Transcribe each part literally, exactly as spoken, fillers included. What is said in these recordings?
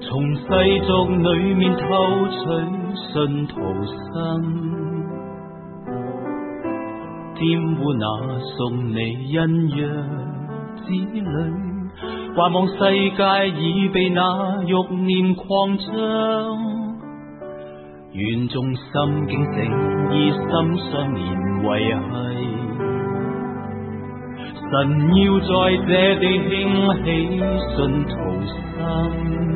從世俗裏面偷取信徒心，玷污那送你恩約之旅。幻望世界已被那慾念擴張，願眾心境誠意心相連維繫。神要在這地興起信徒心，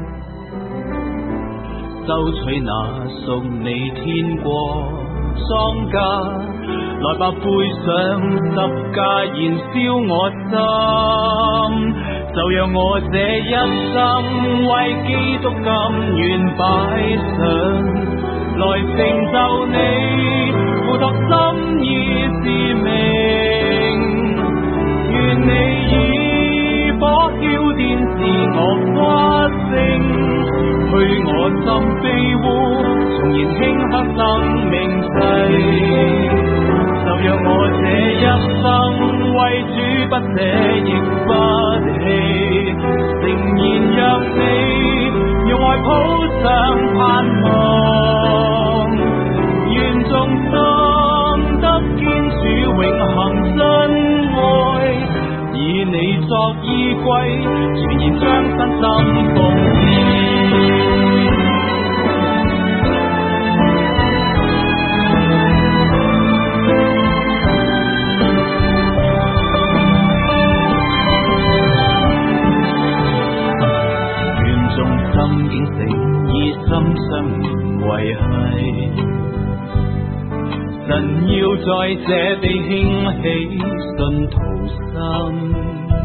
收取那送你天國莊稼，來吧背上十架燃燒我心，就讓我這一生為基督甘願擺上，來成就你付託心意使命。願你以火澆奠使我發聲，去我心卑污，重燃馨香生命祭。就讓我這一生為主不捨亦不棄，誠然讓你用愛譜上盼望，願眾心得堅主永恆真愛，以你作依歸，全然將身心奉獻。心境誠意心相連維繫，神要在這地興起信徒心，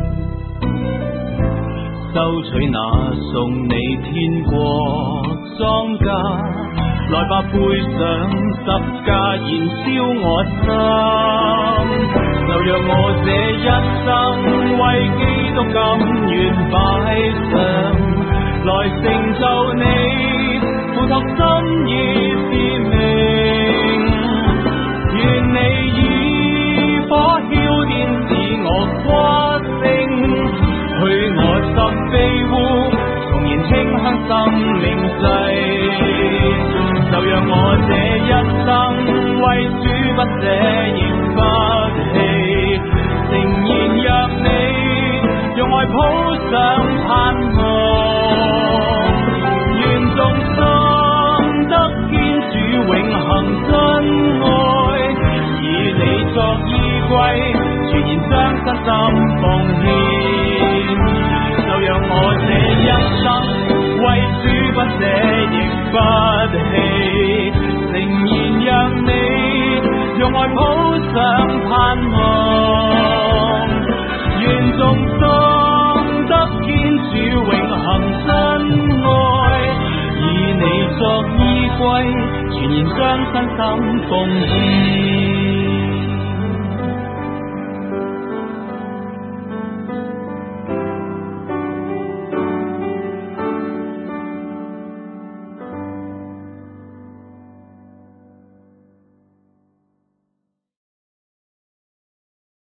收取那送你天國莊稼，來吧背上十架燃燒我心，就讓我這一生為基督甘願擺上，來成就你付託心意使命。願你以火澆奠使我發聲，去我心卑污，重燃馨香生命祭。就讓我這一生為主不捨亦不棄，誠然讓你用愛譜上盼望，願眾心得堅主永恆真愛，以你作依歸，全然將身心奉獻。就讓我這一生為主不捨亦不棄，誠然讓你用愛譜上盼望，願眾心得堅主永恆真愛，以你作依歸，全然將身心奉獻。